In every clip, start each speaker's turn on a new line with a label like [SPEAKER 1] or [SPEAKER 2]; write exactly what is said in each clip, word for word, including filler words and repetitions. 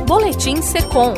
[SPEAKER 1] Boletim Secom.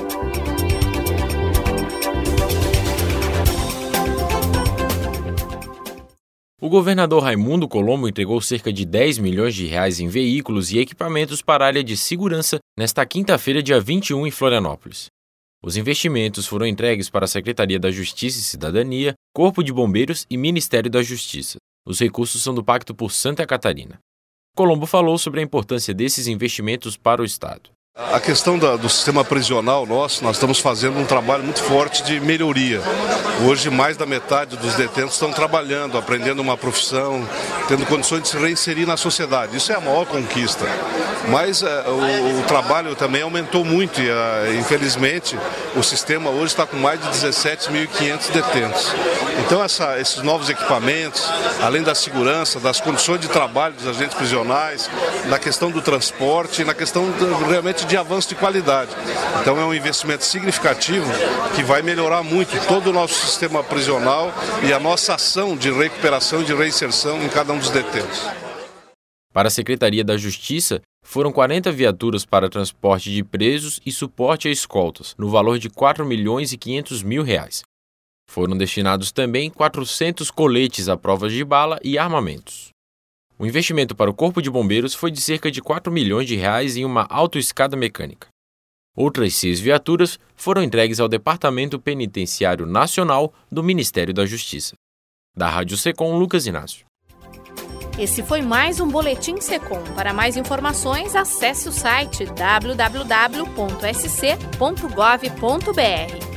[SPEAKER 2] O governador Raimundo Colombo entregou cerca de dez milhões de reais em veículos e equipamentos para a área de segurança nesta quinta-feira, dia vinte e um, em Florianópolis. Os investimentos foram entregues para a Secretaria da Justiça e Cidadania, Corpo de Bombeiros e Ministério da Justiça. Os recursos são do Pacto por Santa Catarina. Colombo falou sobre a importância desses investimentos para o Estado.
[SPEAKER 3] A questão da, do sistema prisional nosso, nós estamos fazendo um trabalho muito forte de melhoria. Hoje, mais da metade dos detentos estão trabalhando, aprendendo uma profissão, tendo condições de se reinserir na sociedade. Isso é a maior conquista. Mas é, o, o trabalho também aumentou muito e, é, infelizmente, o sistema hoje está com mais de dezessete mil e quinhentos detentos. Então, essa, esses novos equipamentos, além da segurança, das condições de trabalho dos agentes prisionais, na questão do transporte, na questão do, realmente de avanço de qualidade. Então é um investimento significativo que vai melhorar muito todo o nosso sistema prisional e a nossa ação de recuperação e de reinserção em cada um dos detentos.
[SPEAKER 2] Para a Secretaria da Justiça, foram quarenta viaturas para transporte de presos e suporte a escoltas, no valor de quatro milhões e quinhentos mil reais. Foram destinados também quatrocentos coletes à prova de bala e armamentos. O investimento para o Corpo de Bombeiros foi de cerca de quatro milhões de reais em uma autoescada mecânica. Outras seis viaturas foram entregues ao Departamento Penitenciário Nacional do Ministério da Justiça. Da Rádio Secom, Lucas Inácio.
[SPEAKER 1] Esse foi mais um Boletim Secom. Para mais informações, acesse o site w w w ponto s c ponto gov ponto b r.